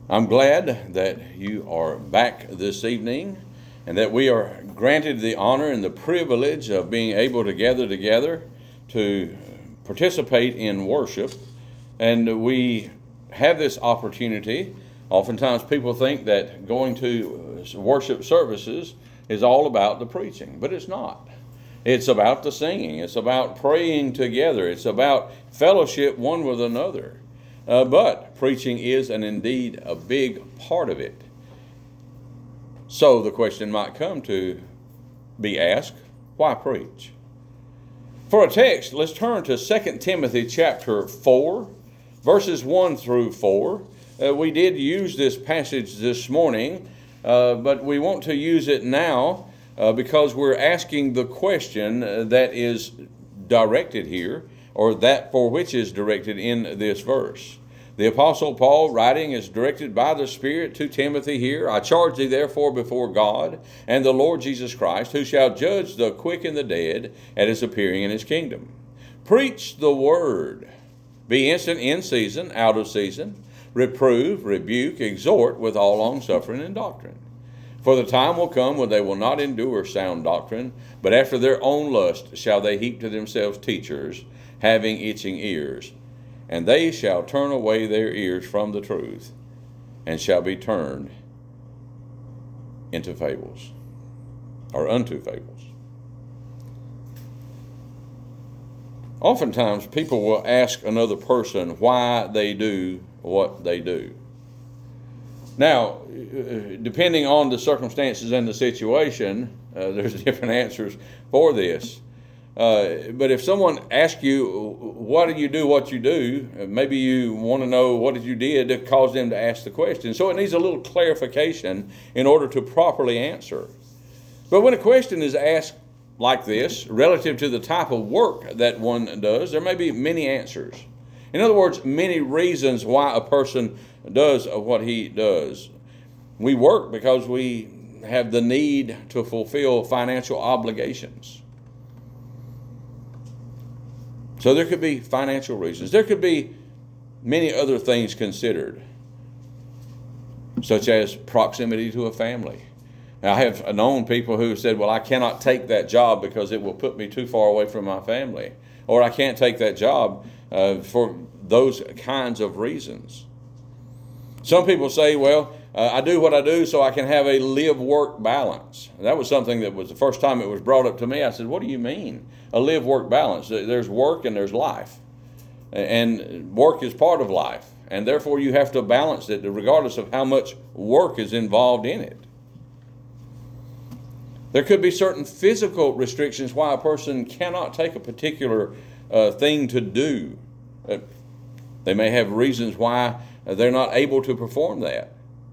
I'm glad that you are back this evening and that we are granted the honor and the privilege of being able to gather together to participate in worship. And we have this opportunity. Oftentimes people think that going to worship services is all about the preaching, but it's not. It's about the singing. It's about praying together. It's about fellowship one with another. But preaching is and indeed a big part of it. So the question might come to be asked, why preach? For a text, let's turn to 2 Timothy chapter 4, verses 1 through 4. We did use this passage this morning, but we want to use it now because we're asking the question that is directed here, or that for which is directed in this verse. The Apostle Paul, writing, is directed by the Spirit to Timothy here. I charge thee therefore before God and the Lord Jesus Christ, who shall judge the quick and the dead at his appearing in his kingdom. Preach the word. Be instant in season, out of season. Reprove, rebuke, exhort with all longsuffering and doctrine. For the time will come when they will not endure sound doctrine, but after their own lust shall they heap to themselves teachers, having itching ears. And they shall turn away their ears from the truth, and shall be turned into fables, or unto fables. Oftentimes people will ask another person why they do what they do. Now, depending on the circumstances and the situation, there's different answers for this. But if someone asks you, why do you do what you do, maybe you want to know what you did to cause them to ask the question. So it needs a little clarification in order to properly answer. But when a question is asked like this, relative to the type of work that one does, there may be many answers. In other words, many reasons why a person does what he does. We work because we have the need to fulfill financial obligations. So there could be financial reasons. There could be many other things considered, such as proximity to a family. Now, I have known people who said, well, I cannot take that job because it will put me too far away from my family. Or I can't take that job for those kinds of reasons. Some people say, well, I do what I do so I can have a live-work balance. That was something that was the first time it was brought up to me. I said, what do you mean, a live-work balance? There's work and there's life. And work is part of life. And therefore you have to balance it regardless of how much work is involved in it. There could be certain physical restrictions why a person cannot take a particular thing to do. They may have reasons why they're not able to perform that.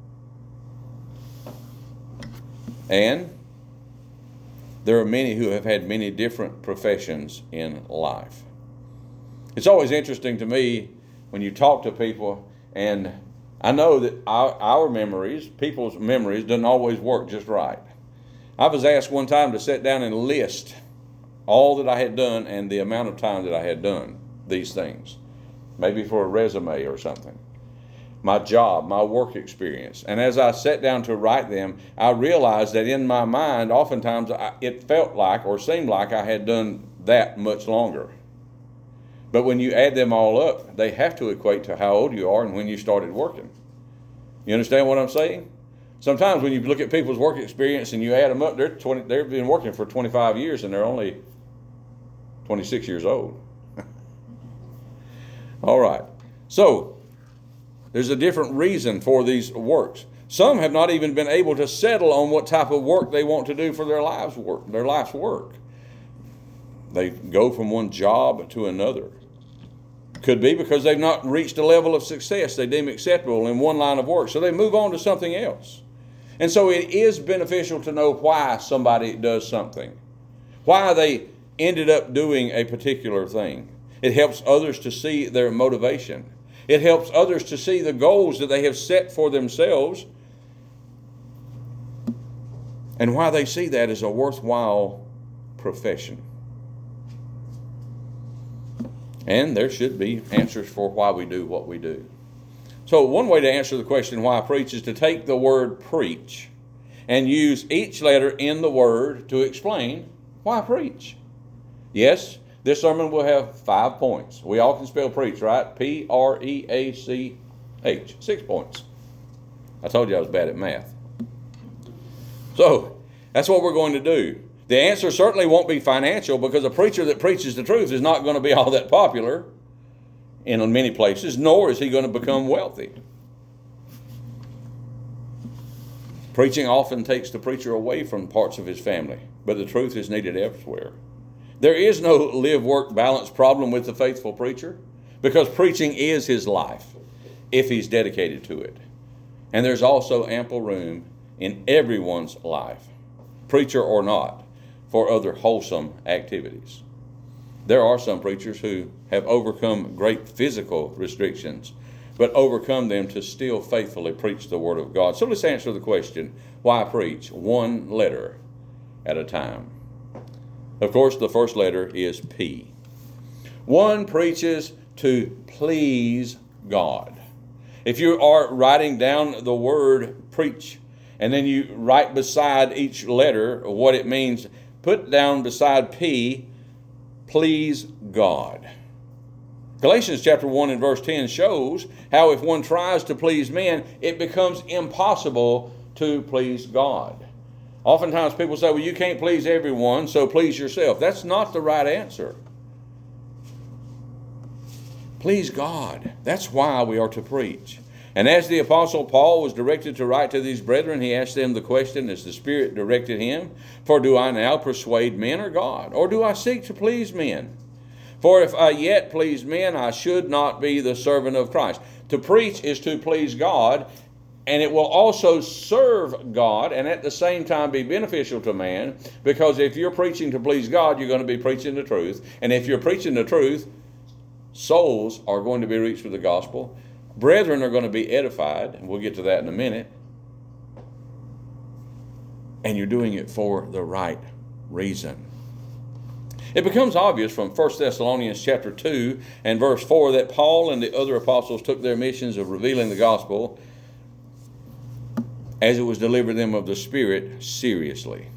And there are many who have had many different professions in life. It's always interesting to me when you talk to people, and I know that our memories, people's memories, doesn't always work just right. I was asked one time to sit down and list all that I had done and the amount of time that I had done these things, maybe for a resume or something. My job, my work experience. And as I sat down to write them, I realized that in my mind, oftentimes it felt like or seemed like I had done that much longer. But when you add them all up, they have to equate to how old you are and when you started working. You understand what I'm saying? Sometimes when you look at people's work experience and you add them up, they've been working for 25 years and they're only 26 years old. All right. So, there's a different reason for these works. Some have not even been able to settle on what type of work they want to do for their life's work. They go from one job to another. Could be because they've not reached a level of success they deem acceptable in one line of work, so they move on to something else. And so it is beneficial to know why somebody does something, why they ended up doing a particular thing. It helps others to see their motivation. It helps others to see the goals that they have set for themselves and why they see that as a worthwhile profession. And there should be answers for why we do what we do. So one way to answer the question why preach is to take the word preach and use each letter in the word to explain why preach. Yes, this sermon will have 5 points. We all can spell preach, right? P-R-E-A-C-H. 6 points. I told you I was bad at math. So that's what we're going to do. The answer certainly won't be financial, because a preacher that preaches the truth is not going to be all that popular in many places, nor is he going to become wealthy. Preaching often takes the preacher away from parts of his family, but the truth is needed elsewhere. There is no live-work balance problem with the faithful preacher, because preaching is his life if he's dedicated to it. And there's also ample room in everyone's life, preacher or not, for other wholesome activities. There are some preachers who have overcome great physical restrictions, but overcome them to still faithfully preach the Word of God. So let's answer the question, why preach? One letter at a time. Of course, the first letter is P. One preaches to please God. If you are writing down the word preach, and then you write beside each letter what it means, put down beside P, please God. Galatians chapter 1 and verse 10 shows how if one tries to please men, it becomes impossible to please God. Oftentimes people say, well, you can't please everyone, so please yourself. That's not the right answer. Please God. That's why we are to preach. And as the Apostle Paul was directed to write to these brethren, he asked them the question as the Spirit directed him, for do I now persuade men or God? Or do I seek to please men? For if I yet please men, I should not be the servant of Christ. To preach is to please God, and it will also serve God and at the same time be beneficial to man, because if you're preaching to please God, you're going to be preaching the truth. And if you're preaching the truth, souls are going to be reached with the gospel. Brethren are going to be edified, and we'll get to that in a minute. And you're doing it for the right reason. It becomes obvious from 1 Thessalonians chapter 2 and verse 4 that Paul and the other apostles took their missions of revealing the gospel as it was delivered them of the Spirit seriously.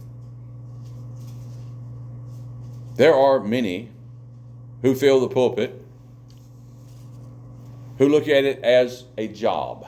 There are many who fill the pulpit who look at it as a job.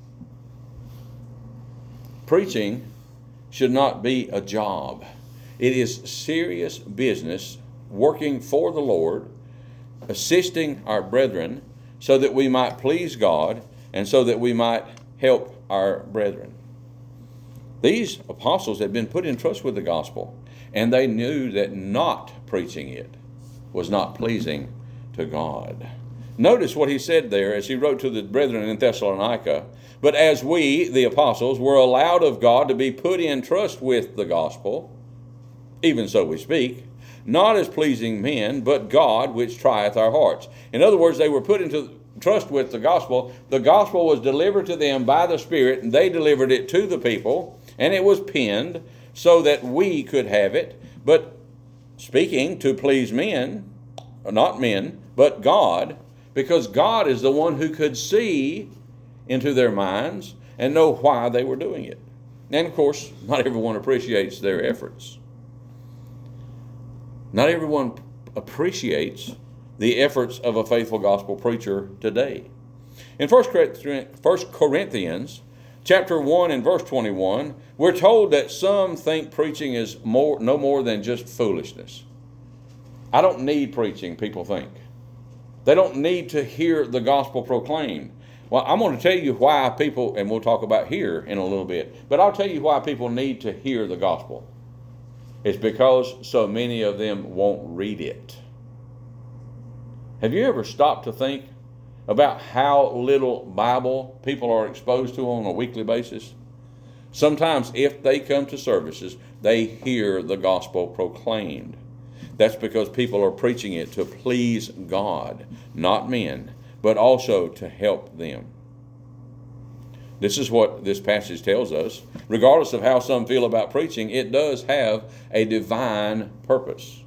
Preaching should not be a job. It is serious business, working for the Lord, assisting our brethren so that we might please God and so that we might help our brethren. These apostles had been put in trust with the gospel, and they knew that not preaching it was not pleasing to God. Notice what he said there as he wrote to the brethren in Thessalonica. But as we, the apostles, were allowed of God to be put in trust with the gospel, even so we speak, not as pleasing men, but God which trieth our hearts. In other words, they were put into trust with the gospel. The gospel was delivered to them by the Spirit, and they delivered it to the people, and it was penned so that we could have it. But speaking to please men, not men, but God, because God is the one who could see into their minds and know why they were doing it. And of course, not everyone appreciates their efforts. Not everyone appreciates the efforts of a faithful gospel preacher today. In 1 Corinthians chapter 1 and verse 21, we're told that some think preaching is no more than just foolishness. I don't need preaching, people think. They don't need to hear the gospel proclaimed. Well, I'm going to tell you why people, and we'll talk about here in a little bit, but I'll tell you why people need to hear the gospel. It's because so many of them won't read it. Have you ever stopped to think about how little Bible people are exposed to on a weekly basis? Sometimes if they come to services, they hear the gospel proclaimed. That's because people are preaching it to please God, not men, but also to help them. This is what this passage tells us. Regardless of how some feel about preaching, it does have a divine purpose.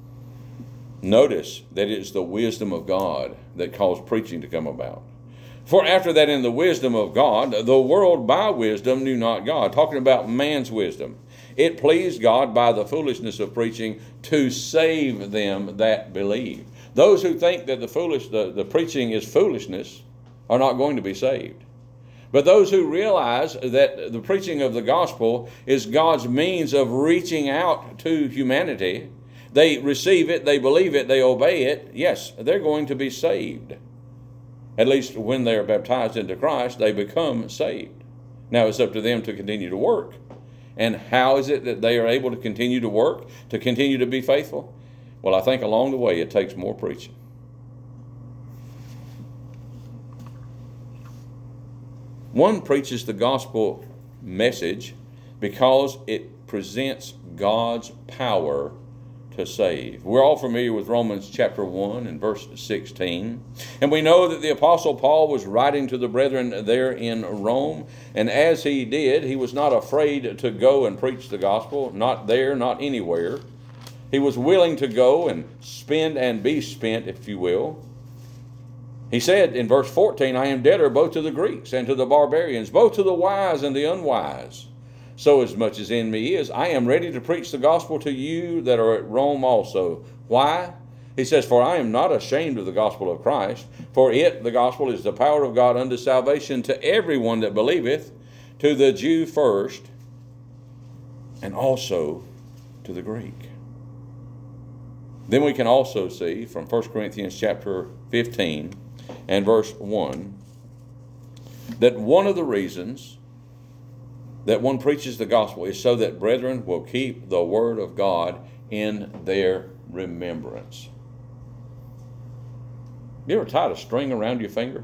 Notice that it's the wisdom of God that caused preaching to come about. For after that in the wisdom of God, the world by wisdom knew not God. Talking about man's wisdom. It pleased God by the foolishness of preaching to save them that believe. Those who think that the preaching is foolishness are not going to be saved. But those who realize that the preaching of the gospel is God's means of reaching out to humanity, they receive it, they believe it, they obey it, yes, they're going to be saved. At least when they're baptized into Christ, they become saved. Now it's up to them to continue to work. And how is it that they are able to continue to work, to continue to be faithful? Well, I think along the way it takes more preaching. One preaches the gospel message because it presents God's power to save. We're all familiar with Romans chapter 1 and verse 16. And we know that the Apostle Paul was writing to the brethren there in Rome. And as he did, he was not afraid to go and preach the gospel. Not there, not anywhere. He was willing to go and spend and be spent, if you will. He said in verse 14, I am debtor both to the Greeks and to the barbarians, both to the wise and the unwise. So as much as in me is, I am ready to preach the gospel to you that are at Rome also. Why? He says, for I am not ashamed of the gospel of Christ, for it, the gospel, is the power of God unto salvation to everyone that believeth, to the Jew first, and also to the Greek. Then we can also see from 1 Corinthians chapter 15 and verse 1 that one of the reasons that one preaches the gospel is so that brethren will keep the word of God in their remembrance. You ever tied a string around your finger?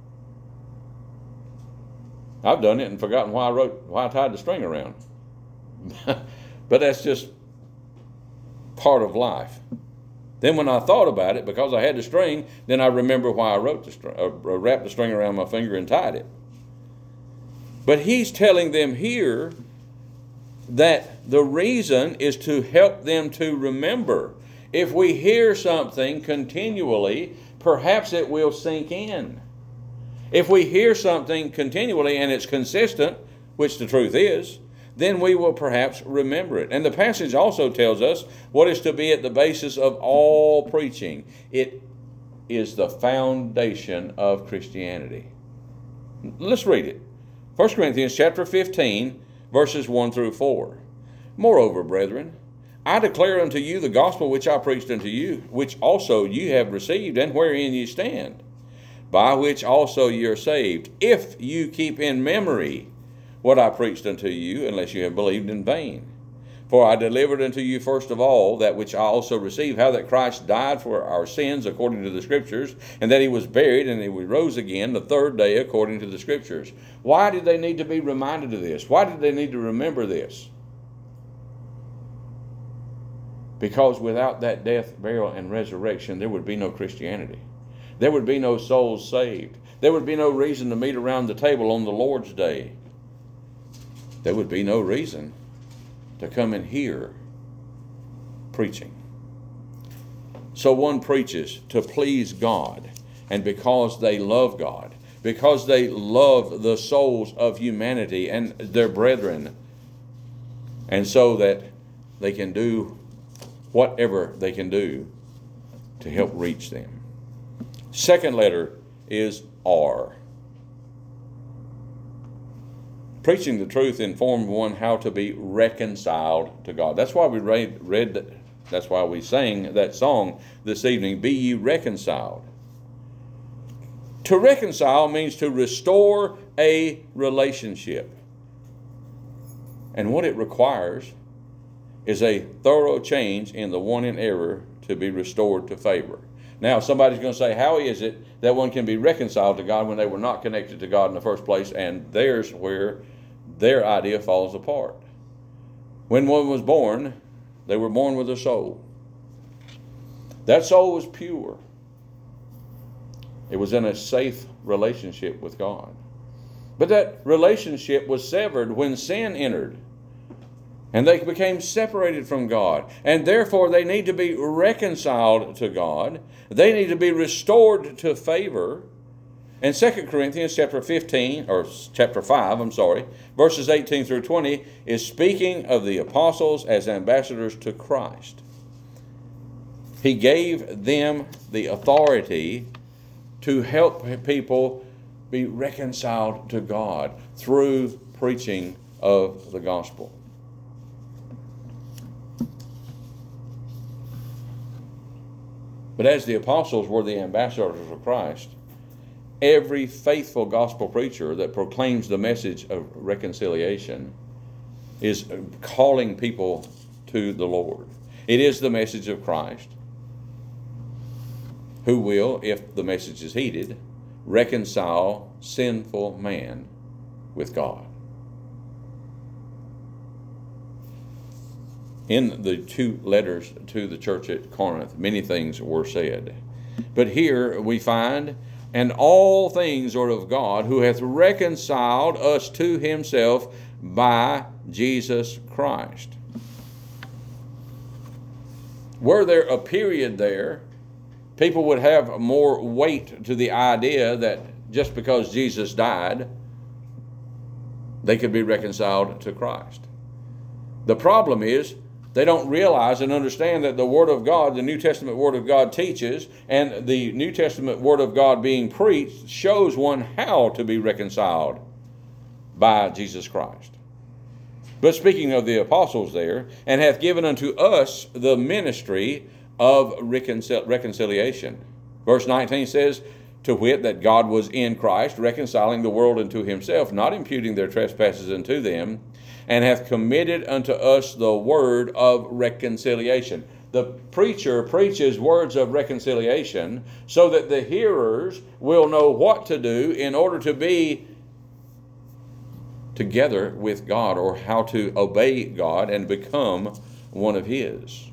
I've done it and forgotten why I tied the string around. But that's just part of life. Then when I thought about it, because I had the string, then I remember why I wrapped the string around my finger and tied it. But he's telling them here that the reason is to help them to remember. If we hear something continually, perhaps it will sink in. If we hear something continually and it's consistent, which the truth is, then we will perhaps remember it. And the passage also tells us what is to be at the basis of all preaching. It is the foundation of Christianity. Let's read it. 1 Corinthians chapter 15, verses 1 through 4. Moreover, brethren, I declare unto you the gospel which I preached unto you, which also you have received, and wherein ye stand, by which also ye are saved, if you keep in memory what I preached unto you, unless you have believed in vain. For I delivered unto you first of all that which I also received, how that Christ died for our sins according to the Scriptures, and that he was buried, and he rose again the third day according to the Scriptures. Why did they need to be reminded of this? Why did they need to remember this? Because without that death, burial, and resurrection, there would be no Christianity. There would be no souls saved. There would be no reason to meet around the table on the Lord's Day. There would be no reason to come and hear preaching. So one preaches to please God, and because they love God, because they love the souls of humanity and their brethren, and so that they can do whatever they can do to help reach them. Second letter is R. Preaching the truth informed one how to be reconciled to God. That's why we that's why we sang that song this evening, Be Ye Reconciled. To reconcile means to restore a relationship. And what it requires is a thorough change in the one in error to be restored to favor. Now, somebody's going to say, how is it that one can be reconciled to God when they were not connected to God in the first place? And there's where their idea falls apart. When one was born, they were born with a soul. That soul was pure. It was in a safe relationship with God. But that relationship was severed when sin entered. And they became separated from God. And therefore they need to be reconciled to God. They need to be restored to favor. And 2 Corinthians chapter 15, or chapter 5, verses 18 through 20, is speaking of the apostles as ambassadors to Christ. He gave them the authority to help people be reconciled to God through preaching of the gospel. But as the apostles were the ambassadors of Christ, every faithful gospel preacher that proclaims the message of reconciliation is calling people to the Lord. It is the message of Christ, who will, if the message is heeded, reconcile sinful man with God. In the 2 letters to the church at Corinth, many things were said. But here we find, and all things are of God, who hath reconciled us to himself by Jesus Christ. Were there a period there, people would have more weight to the idea that just because Jesus died, they could be reconciled to Christ. The problem is, they don't realize and understand that the Word of God, the New Testament Word of God teaches, and the New Testament Word of God being preached shows one how to be reconciled by Jesus Christ. But speaking of the apostles there, and hath given unto us the ministry of reconciliation. Verse 19 says, to wit, that God was in Christ, reconciling the world unto himself, not imputing their trespasses unto them, and hath committed unto us the word of reconciliation. The preacher preaches words of reconciliation so that the hearers will know what to do in order to be together with God, or how to obey God and become one of his.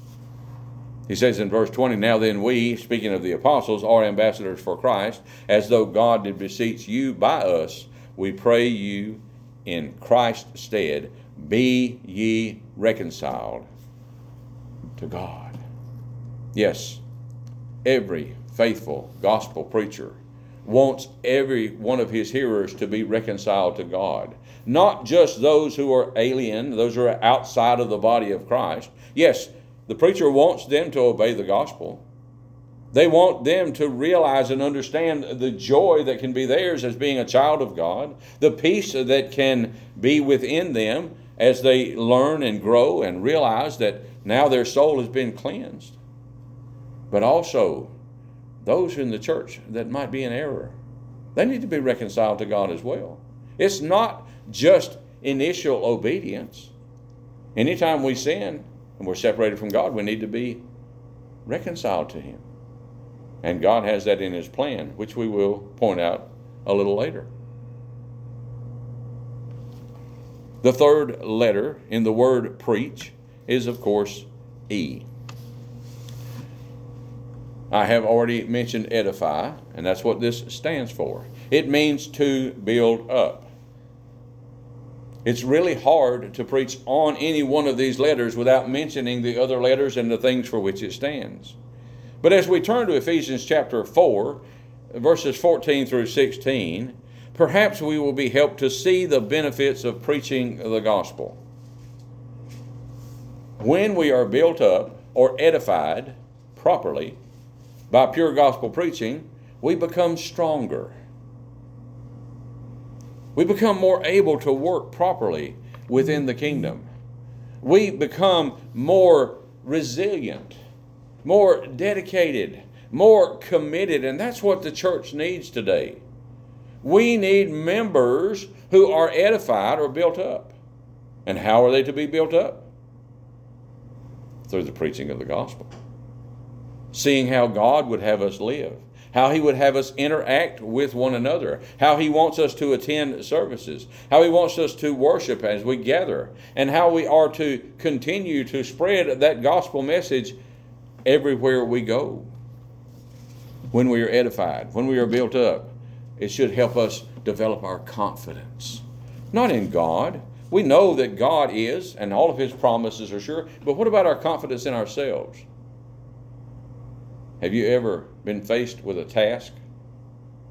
He says in verse 20, now then we, speaking of the apostles, are ambassadors for Christ, as though God did beseech you by us. We pray you in Christ's stead, be ye reconciled to God. Yes, every faithful gospel preacher wants every one of his hearers to be reconciled to God. Not just those who are alien, those who are outside of the body of Christ. Yes, the preacher wants them to obey the gospel. They want them to realize and understand the joy that can be theirs as being a child of God, the peace that can be within them as they learn and grow and realize that now their soul has been cleansed. But also, those in the church that might be in error, they need to be reconciled to God as well. It's not just initial obedience. Anytime we sin and we're separated from God, we need to be reconciled to him. And God has that in his plan, which we will point out a little later. The third letter in the word preach is, of course, E. I have already mentioned edify, and that's what this stands for. It means to build up. It's really hard to preach on any one of these letters without mentioning the other letters and the things for which it stands. But as we turn to Ephesians chapter 4, verses 14 through 16, perhaps we will be helped to see the benefits of preaching the gospel. When we are built up or edified properly by pure gospel preaching, we become stronger. We become more able to work properly within the kingdom. We become more resilient, more dedicated, more committed, and that's what the church needs today. We need members who are edified or built up. And how are they to be built up? Through the preaching of the gospel. Seeing how God would have us live, how he would have us interact with one another, how he wants us to attend services, how he wants us to worship as we gather, and how we are to continue to spread that gospel message everywhere we go. When we are edified, when we are built up, it should help us develop our confidence. Not in God. We know that God is, and all of his promises are sure, but what about our confidence in ourselves? Have you ever been faced with a task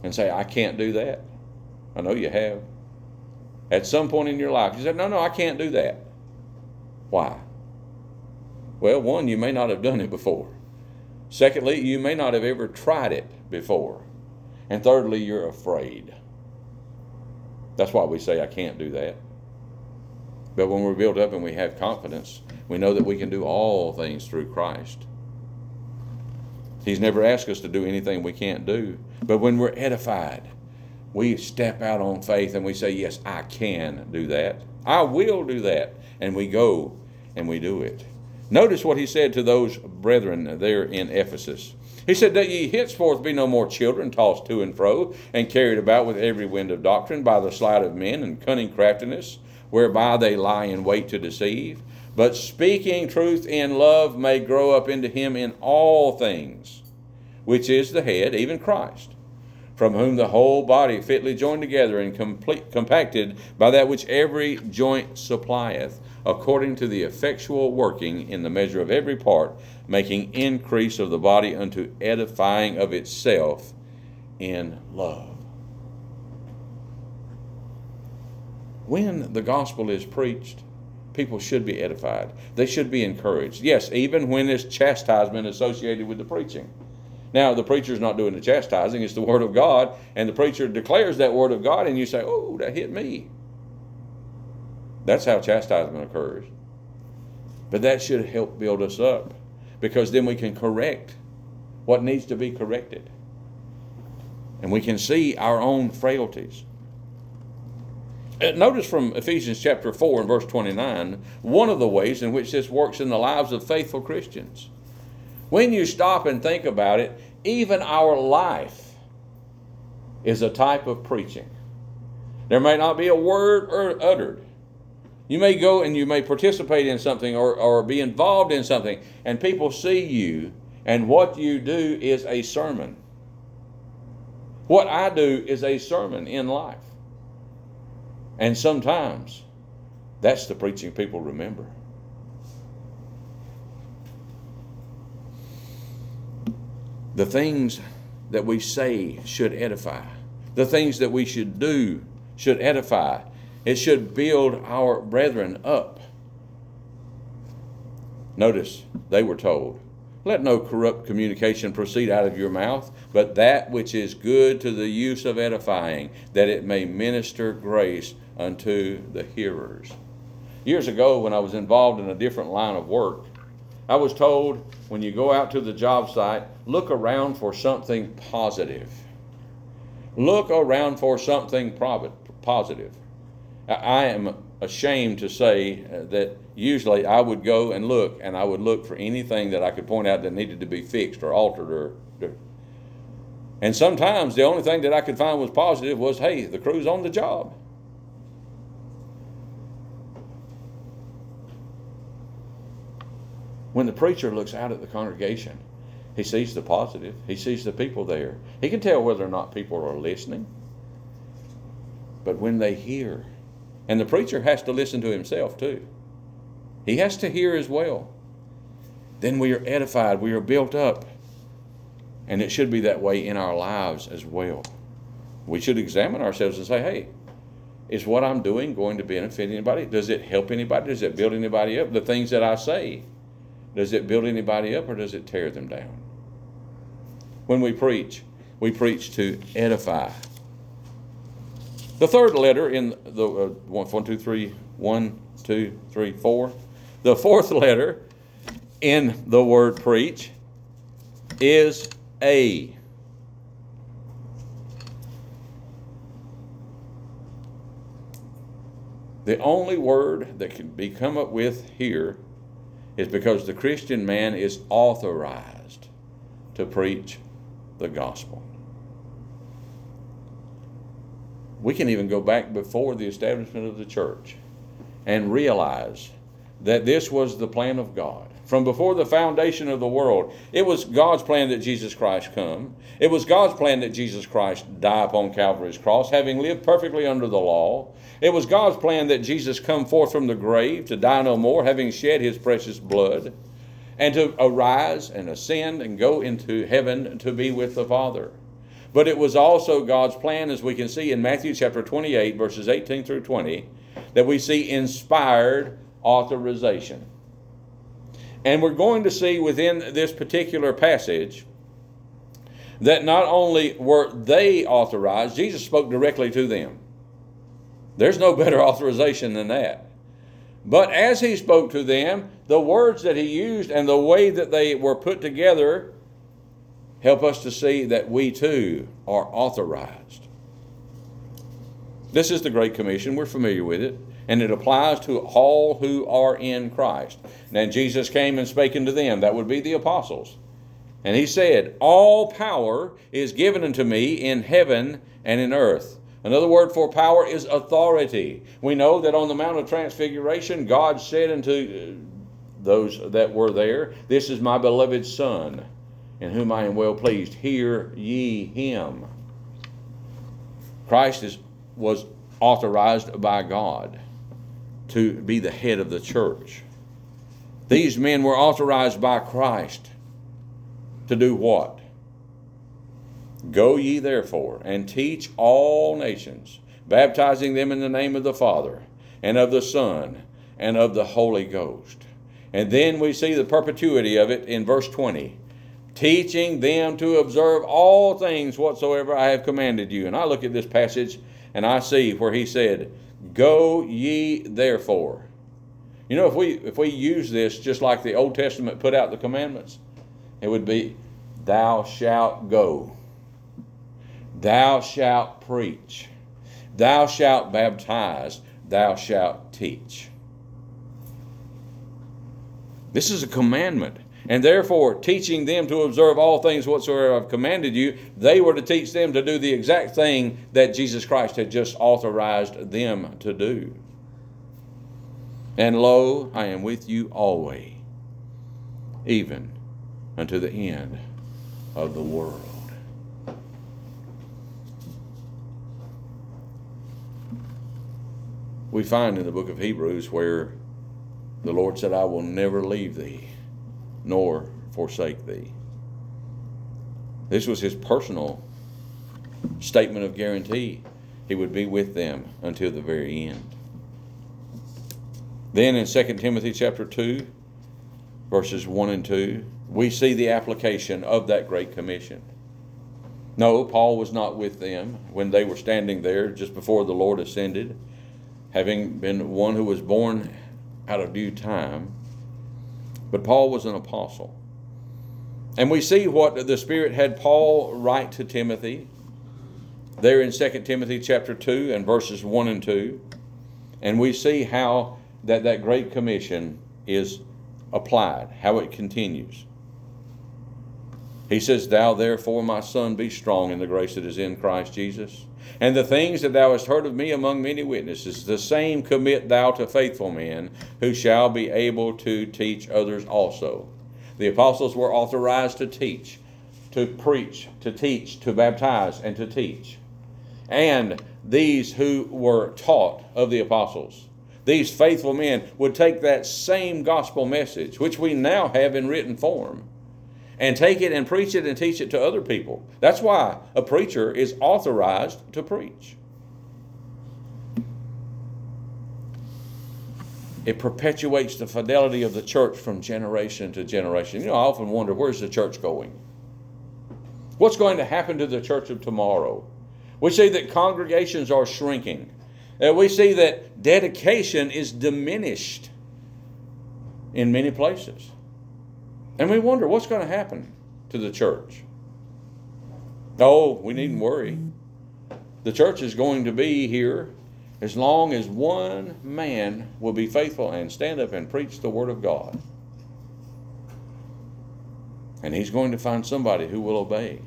and say, I can't do that? I know you have. At some point in your life, you said, no, I can't do that. Why? Well, one, you may not have done it before. Secondly, you may not have ever tried it before. And thirdly, you're afraid. That's why we say, I can't do that. But when we're built up and we have confidence, we know that we can do all things through Christ. He's never asked us to do anything we can't do. But when we're edified, we step out on faith and we say, yes, I can do that. I will do that. And we go and we do it. Notice what he said to those brethren there in Ephesus. He said, that ye henceforth be no more children, tossed to and fro, and carried about with every wind of doctrine by the sleight of men and cunning craftiness, whereby they lie in wait to deceive. But speaking truth in love may grow up into him in all things, which is the head, even Christ, from whom the whole body fitly joined together and compacted by that which every joint supplieth, according to the effectual working in the measure of every part, making increase of the body unto edifying of itself in love. When the gospel is preached, people should be edified. They should be encouraged. Yes, even when there's chastisement associated with the preaching. Now, the preacher's not doing the chastising, it's the Word of God, and the preacher declares that Word of God, and you say, oh, that hit me. That's how chastisement occurs. But that should help build us up, because then we can correct what needs to be corrected. And we can see our own frailties. Notice from Ephesians chapter 4 and verse 29, one of the ways in which this works in the lives of faithful Christians. When you stop and think about it, even our life is a type of preaching. There may not be a word uttered. You may go and you may participate in something or be involved in something, and people see you, and what you do is a sermon. What I do is a sermon in life. And sometimes that's the preaching people remember. The things that we say should edify. The things that we should do should edify. It should build our brethren up. Notice, they were told, let no corrupt communication proceed out of your mouth, but that which is good to the use of edifying, that it may minister grace unto the hearers. Years ago, when I was involved in a different line of work, I was told, when you go out to the job site, look around for something positive. Look around for something positive. I am ashamed to say that usually I would go and look, and I would look for anything that I could point out that needed to be fixed or altered. And sometimes the only thing that I could find was positive was, hey, the crew's on the job. When the preacher looks out at the congregation, he sees the positive. He sees the people there. He can tell whether or not people are listening. But when they hear, and the preacher has to listen to himself too. He has to hear as well. Then we are edified. We are built up. And it should be that way in our lives as well. We should examine ourselves and say, hey, is what I'm doing going to benefit anybody? Does it help anybody? Does it build anybody up? The things that I say, does it build anybody up or does it tear them down? When we preach to edify. The third letter in the 1, 2, 3, 1, 2, 3, 4. The fourth letter in the word preach is A. The only word that can be come up with here is because the Christian man is authorized to preach the gospel. We can even go back before the establishment of the church and realize that this was the plan of God. From before the foundation of the world, it was God's plan that Jesus Christ come. It was God's plan that Jesus Christ die upon Calvary's cross, having lived perfectly under the law. It was God's plan that Jesus come forth from the grave to die no more, having shed his precious blood, and to arise and ascend and go into heaven to be with the Father. But it was also God's plan, as we can see in Matthew chapter 28, verses 18 through 20, that we see inspired authorization. And we're going to see within this particular passage that not only were they authorized, Jesus spoke directly to them. There's no better authorization than that. But as he spoke to them, the words that he used and the way that they were put together help us to see that we too are authorized. This is the Great Commission. We're familiar with it. And it applies to all who are in Christ. Then Jesus came and spake unto them. That would be the apostles. And he said, all power is given unto me in heaven and in earth. Another word for power is authority. We know that on the Mount of Transfiguration, God said unto those that were there, this is my beloved Son, in whom I am well pleased. Hear ye him. Christ was authorized by God to be the head of the church. These men were authorized by Christ to do what? Go ye therefore and teach all nations, baptizing them in the name of the Father and of the Son and of the Holy Ghost. And then we see the perpetuity of it in verse 20. Teaching them to observe all things whatsoever I have commanded you. And I look at this passage and I see where he said, go ye therefore. You know, if we use this just like the Old Testament put out the commandments, it would be, thou shalt go. Thou shalt preach. Thou shalt baptize. Thou shalt teach. This is a commandment. And therefore, teaching them to observe all things whatsoever I've commanded you, they were to teach them to do the exact thing that Jesus Christ had just authorized them to do. And lo, I am with you always, even unto the end of the world. We find in the book of Hebrews where the Lord said, I will never leave thee, nor forsake thee. This was his personal statement of guarantee. He would be with them until the very end. Then in 2 Timothy chapter 2, verses 1 and 2, we see the application of that Great Commission. No, Paul was not with them when they were standing there just before the Lord ascended, having been one who was born out of due time. But Paul was an apostle. And we see what the Spirit had Paul write to Timothy there in 2 Timothy chapter 2 and verses 1 and 2. And we see how that Great Commission is applied, how it continues. He says, thou therefore, my son, be strong in the grace that is in Christ Jesus. And the things that thou hast heard of me among many witnesses, the same commit thou to faithful men, who shall be able to teach others also. The apostles were authorized to teach, to preach, to teach, to baptize, and to teach. And these who were taught of the apostles, these faithful men, would take that same gospel message, which we now have in written form, and take it and preach it and teach it to other people. That's why a preacher is authorized to preach. It perpetuates the fidelity of the church from generation to generation. You know, I often wonder, where's the church going? What's going to happen to the church of tomorrow? We see that congregations are shrinking. We see that dedication is diminished in many places. And we wonder, what's going to happen to the church? Oh, we needn't worry. The church is going to be here as long as one man will be faithful and stand up and preach the Word of God. And he's going to find somebody who will obey.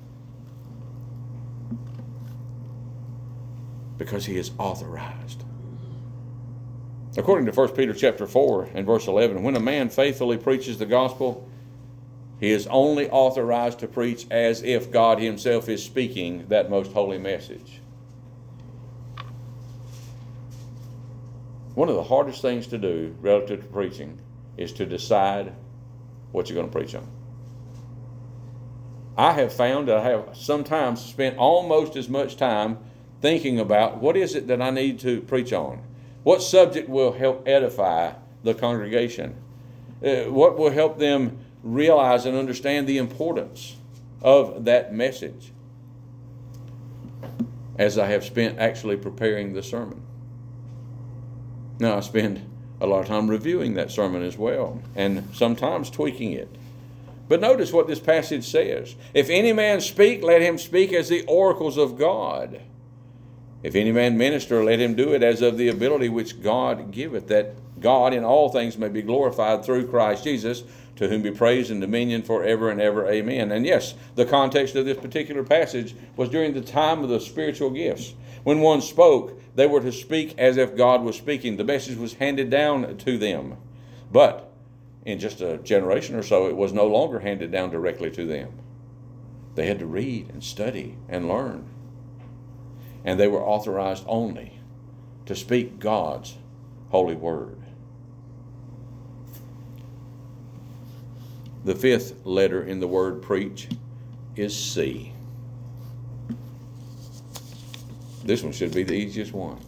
Because he is authorized. According to 1 Peter chapter 4 and verse 11, when a man faithfully preaches the gospel, he is only authorized to preach as if God himself is speaking that most holy message. One of the hardest things to do relative to preaching is to decide what you're going to preach on. I have found that I have sometimes spent almost as much time thinking about what is it that I need to preach on? What subject will help edify the congregation? What will help them realize and understand the importance of that message, as I have spent actually preparing the sermon. Now, I spend a lot of time reviewing that sermon as well, and sometimes tweaking it. But notice what this passage says. If any man speak, let him speak as the oracles of God. If any man minister, let him do it as of the ability which God giveth, that God in all things may be glorified through Christ Jesus, to whom be praise and dominion forever and ever. Amen. And yes, the context of this particular passage was during the time of the spiritual gifts. When one spoke, they were to speak as if God was speaking. The message was handed down to them. But in just a generation or so, it was no longer handed down directly to them. They had to read and study and learn. And they were authorized only to speak God's holy word. The fifth letter in the word preach is C. This one should be the easiest one.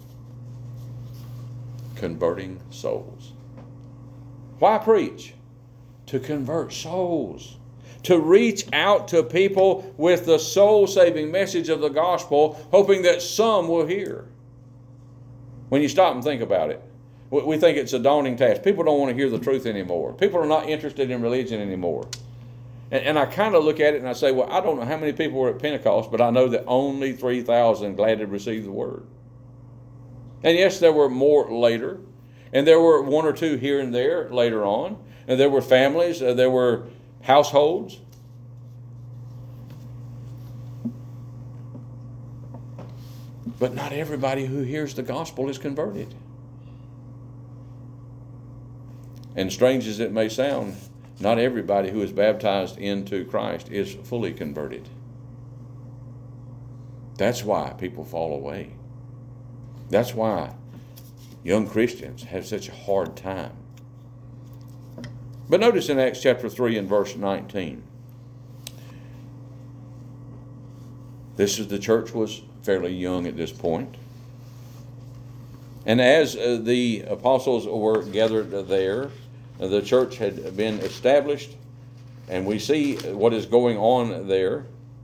Converting souls. Why preach? To convert souls. To reach out to people with the soul-saving message of the gospel, hoping that some will hear. When you stop and think about it, we think it's a daunting task. People don't want to hear the truth anymore. People are not interested in religion anymore. And I kind of look at it and I say, well, I don't know how many people were at Pentecost, but I know that only 3,000 gladly received the word. And yes, there were more later. And there were one or two here and there later on. And there were families, there were households. But not everybody who hears the gospel is converted. And strange as it may sound, not everybody who is baptized into Christ is fully converted. That's why people fall away. That's why young Christians have such a hard time. But notice in Acts chapter 3 and verse 19. The church was fairly young at this point. And as the apostles were gathered there, the church had been established, and we see what is going on there.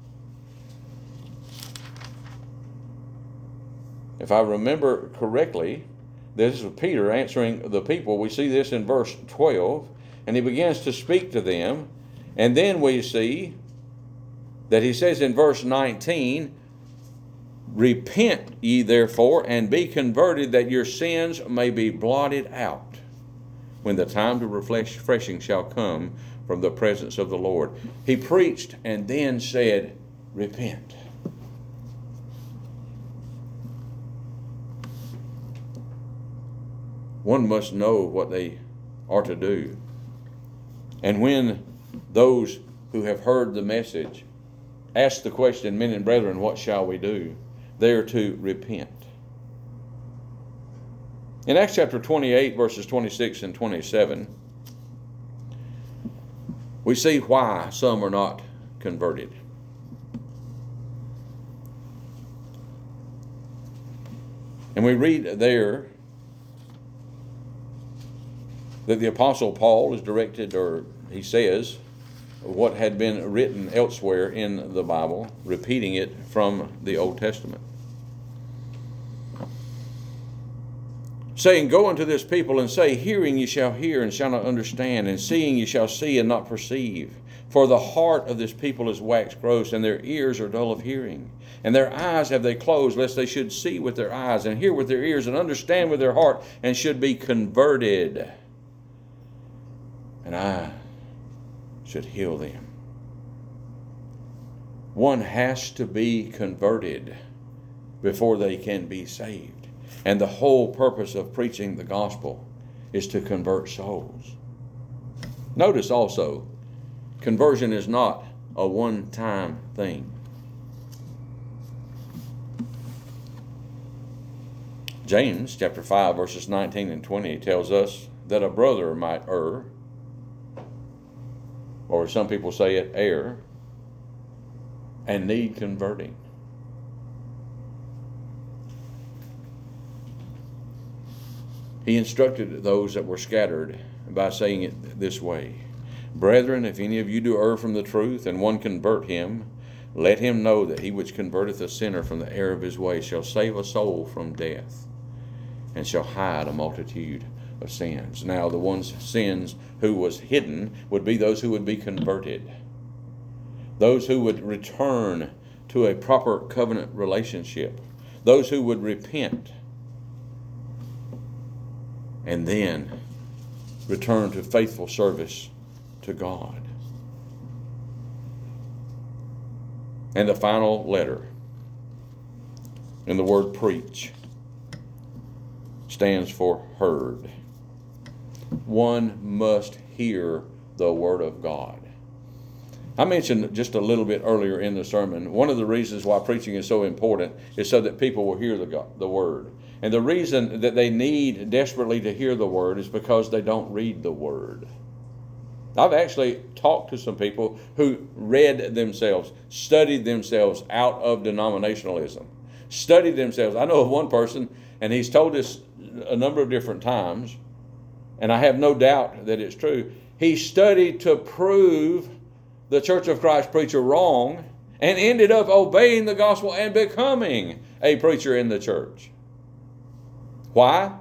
If I remember correctly, this is Peter answering the people. We see this in verse 12, and he begins to speak to them. And then we see that he says in verse 19, repent ye therefore, and be converted, that your sins may be blotted out, when the time to refreshing shall come from the presence of the Lord. He preached and then said, repent. One must know what they are to do. And when those who have heard the message ask the question, men and brethren, what shall we do? They are to repent. In Acts chapter 28, verses 26 and 27, we see why some are not converted. And we read there that the Apostle Paul is directed, or he says, what had been written elsewhere in the Bible, repeating it from the Old Testament. Saying, go unto this people and say, hearing ye shall hear and shall not understand, and seeing ye shall see and not perceive. For the heart of this people is waxed gross, and their ears are dull of hearing. And their eyes have they closed, lest they should see with their eyes, and hear with their ears, and understand with their heart, and should be converted. And I should heal them. One has to be converted before they can be saved. And the whole purpose of preaching the gospel is to convert souls. Notice also, conversion is not a one-time thing. James chapter 5 verses 19 and 20 tells us that a brother might err, or some people say it, err, and need converting. He instructed those that were scattered by saying it this way: Brethren, if any of you do err from the truth, and one convert him, let him know that he which converteth a sinner from the error of his way shall save a soul from death, and shall hide a multitude of sins. Now, the ones sins who was hidden would be those who would be converted, those who would return to a proper covenant relationship, those who would repent, and then return to faithful service to God. And the final letter in the word preach stands for heard. One must hear the word of God. I mentioned just a little bit earlier in the sermon, one of the reasons why preaching is so important is so that people will hear the word. And the reason that they need desperately to hear the word is because they don't read the word. I've actually talked to some people who read themselves, studied themselves out of denominationalism, studied themselves. I know of one person, and he's told this a number of different times, and I have no doubt that it's true. He studied to prove the Church of Christ preacher wrong and ended up obeying the gospel and becoming a preacher in the church. Why?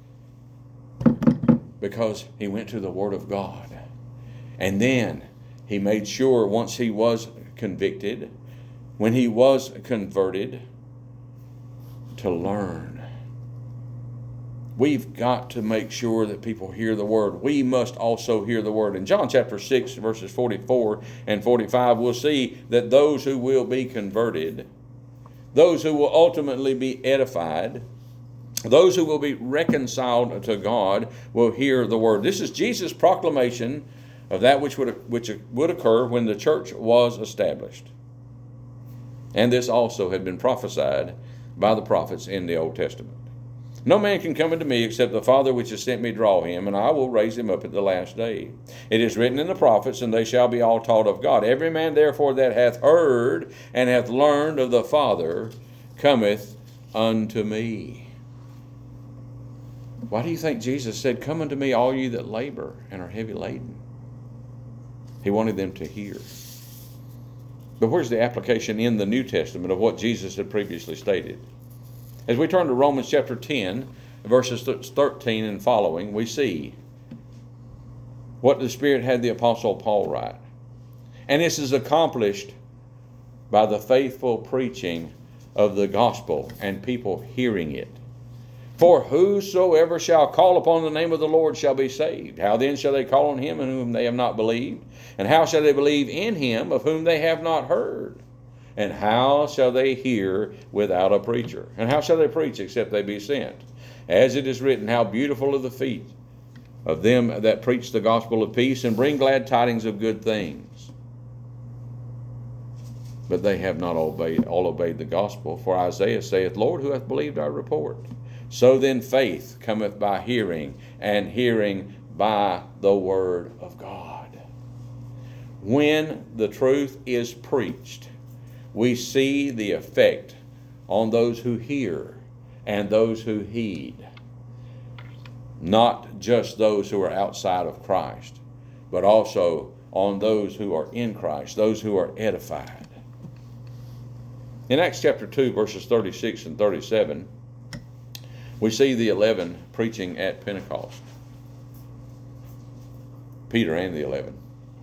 Because he went to the Word of God. And then he made sure once he was convicted, when he was converted, to learn. We've got to make sure that people hear the word. We must also hear the word. In John chapter 6, verses 44 and 45, we'll see that those who will be converted, those who will ultimately be edified, those who will be reconciled to God will hear the word. This is Jesus' proclamation of that which would occur when the church was established. And this also had been prophesied by the prophets in the Old Testament. No man can come unto me except the Father which has sent me draw him, and I will raise him up at the last day. It is written in the prophets, and they shall be all taught of God. Every man therefore that hath heard and hath learned of the Father cometh unto me. Why do you think Jesus said, Come unto me, all you that labor and are heavy laden? He wanted them to hear. But where's the application in the New Testament of what Jesus had previously stated? As we turn to Romans chapter 10, verses 13 and following, we see what the Spirit had the Apostle Paul write. And this is accomplished by the faithful preaching of the gospel and people hearing it. For whosoever shall call upon the name of the Lord shall be saved. How then shall they call on him in whom they have not believed? And how shall they believe in him of whom they have not heard? And how shall they hear without a preacher? And how shall they preach except they be sent? As it is written, how beautiful are the feet of them that preach the gospel of peace and bring glad tidings of good things. But they have not all obeyed the gospel. For Isaiah saith, Lord, who hath believed our report? So then faith cometh by hearing, and hearing by the word of God. When the truth is preached, we see the effect on those who hear and those who heed. Not just those who are outside of Christ, but also on those who are in Christ, those who are edified. In Acts chapter 2, verses 36 and 37, we see the 11 preaching at Pentecost. Peter and the 11.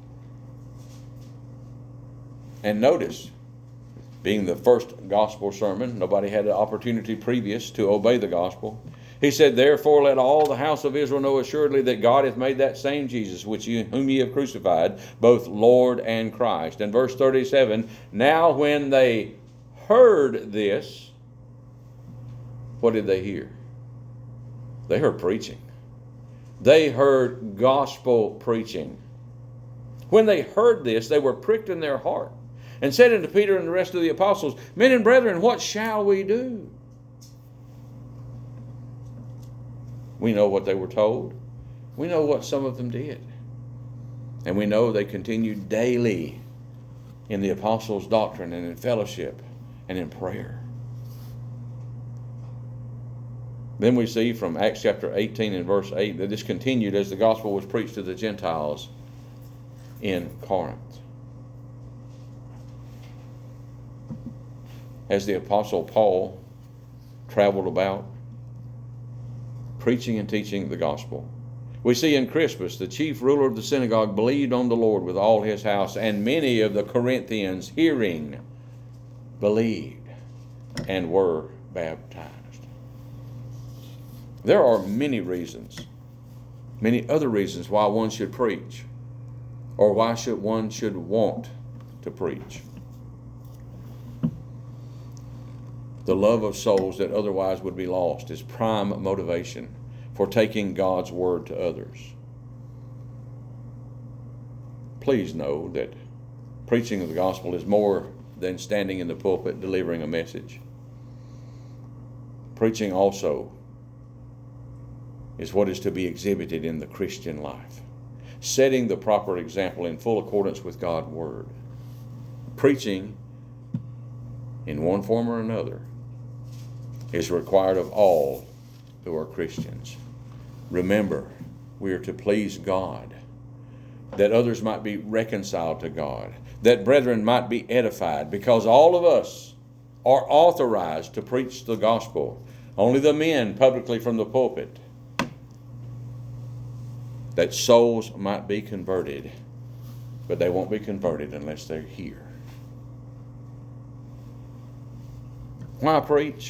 And notice, being the first gospel sermon, nobody had an opportunity previous to obey the gospel. He said, Therefore let all the house of Israel know assuredly that God hath made that same Jesus, whom ye have crucified, both Lord and Christ. And verse 37, Now when they heard this, what did they hear? They heard preaching. They heard gospel preaching. When they heard this, they were pricked in their heart, and said unto Peter and the rest of the apostles, Men and brethren, what shall we do? We know what they were told. We know what some of them did. And we know they continued daily in the apostles' doctrine and in fellowship and in prayer. Then we see from Acts chapter 18 and verse 8 that this continued as the gospel was preached to the Gentiles in Corinth. As the apostle Paul traveled about preaching and teaching the gospel, we see in Crispus, the chief ruler of the synagogue, believed on the Lord with all his house, and many of the Corinthians, hearing, believed and were baptized. There are many reasons, many other reasons why one should preach, or why one should want to preach. The love of souls that otherwise would be lost is prime motivation for taking God's word to others. Please know that preaching of the gospel is more than standing in the pulpit delivering a message. Preaching also is what is to be exhibited in the Christian life, setting the proper example in full accordance with God's word. Preaching, in one form or another, is required of all who are Christians. Remember, we are to please God, that others might be reconciled to God, that brethren might be edified, because all of us are authorized to preach the gospel. Only the men publicly from the pulpit, that souls might be converted, but they won't be converted unless they're here. Why preach?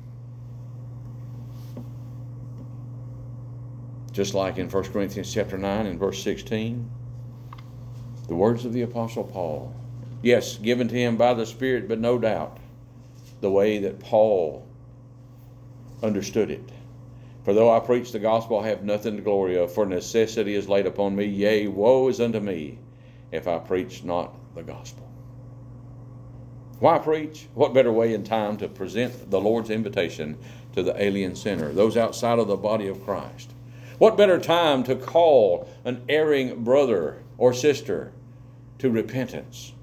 Just like in 1 Corinthians chapter 9 and verse 16, the words of the Apostle Paul, yes, given to him by the Spirit, but no doubt the way that Paul understood it. For though I preach the gospel, I have nothing to glory of, for necessity is laid upon me. Yea, woe is unto me if I preach not the gospel. Why preach? What better way in time to present the Lord's invitation to the alien sinner, those outside of the body of Christ? What better time to call an erring brother or sister to repentance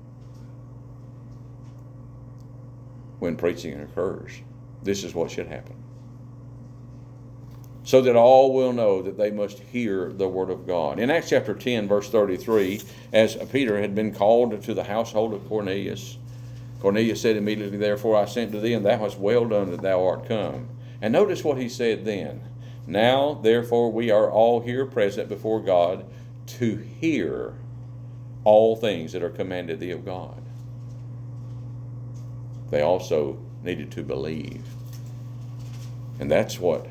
when preaching occurs? This is what should happen, so that all will know that they must hear the word of God. In Acts chapter 10, verse 33, as Peter had been called to the household of Cornelius, Cornelius said immediately, therefore I sent to thee, and thou hast well done that thou art come. And notice what he said then. Now, therefore, we are all here present before God to hear all things that are commanded thee of God. They also needed to believe. And that's what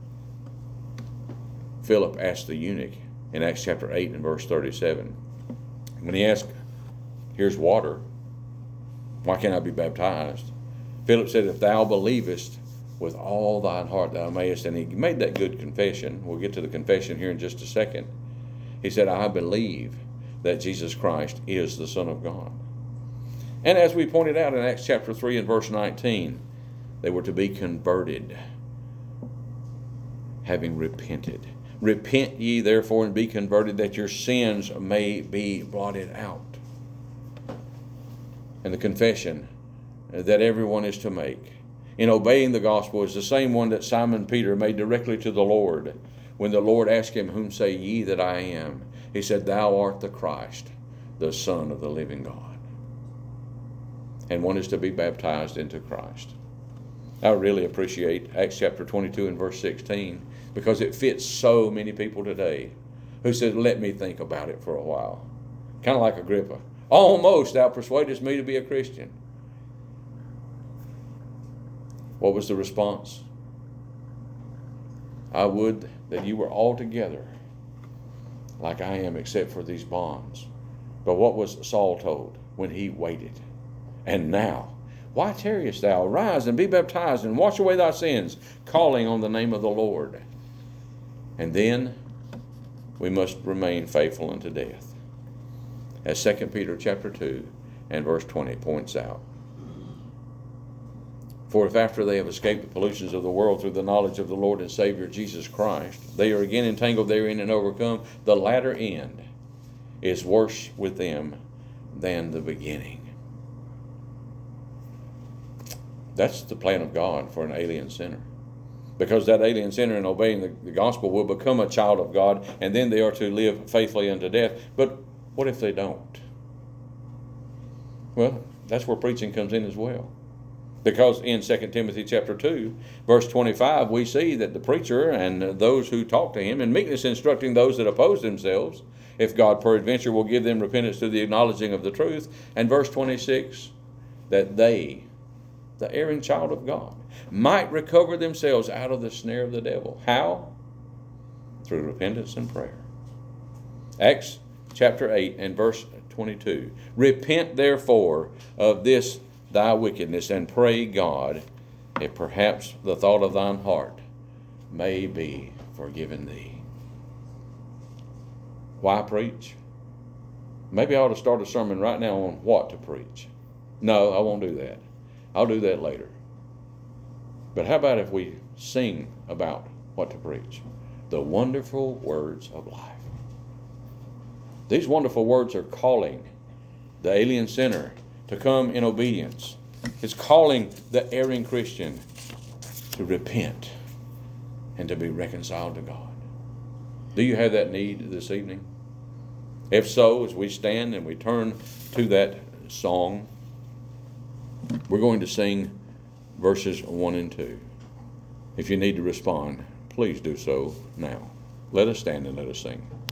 Philip asked the eunuch in Acts chapter 8 and verse 37. When he asked, here's water, why can't I be baptized? Philip said, if thou believest with all thine heart thou mayest. And he made that good confession. We'll get to the confession here in just a second. He said, I believe that Jesus Christ is the Son of God. And as we pointed out in Acts chapter 3 and verse 19, they were to be converted, having repented. Repent ye therefore and be converted, that your sins may be blotted out. And the confession that everyone is to make in obeying the gospel is the same one that Simon Peter made directly to the Lord when the Lord asked him, whom say ye that I am? He said, thou art the Christ, the Son of the living God. And one is to be baptized into Christ. I really appreciate Acts chapter 22 and verse 16, because it fits so many people today who said, let me think about it for a while. Kind of like Agrippa. Almost thou persuadest me to be a Christian. What was the response? I would that you were altogether like I am, except for these bonds. But what was Saul told when he waited? And now, why tarriest thou? Arise and be baptized and wash away thy sins, calling on the name of the Lord. And then we must remain faithful unto death, as 2 Peter chapter 2 and verse 20 points out. For if after they have escaped the pollutions of the world through the knowledge of the Lord and Savior Jesus Christ, they are again entangled therein and overcome, the latter end is worse with them than the beginning. That's the plan of God for an alien sinner. Because that alien sinner, in obeying the gospel, will become a child of God, and then they are to live faithfully unto death. But what if they don't? Well, that's where preaching comes in as well. Because in 2 Timothy chapter 2, verse 25, we see that the preacher and those who talk to him, in meekness instructing those that oppose themselves, if God peradventure will give them repentance to the acknowledging of the truth. And verse 26, that they, the erring child of God, might recover themselves out of the snare of the devil. How? Through repentance and prayer. Acts chapter 8 and verse 22. Repent therefore of this thy wickedness, and pray God, if perhaps the thought of thine heart may be forgiven thee. Why preach? Maybe I ought to start a sermon right now on what to preach. No, I won't do that. I'll do that later. But how about if we sing about what to preach? The wonderful words of life. These wonderful words are calling the alien sinner to come in obedience. It's calling the erring Christian to repent and to be reconciled to God. Do you have that need this evening? If so, as we stand and we turn to that song, we're going to sing verses 1 and 2. If you need to respond, please do so now. Let us stand and let us sing.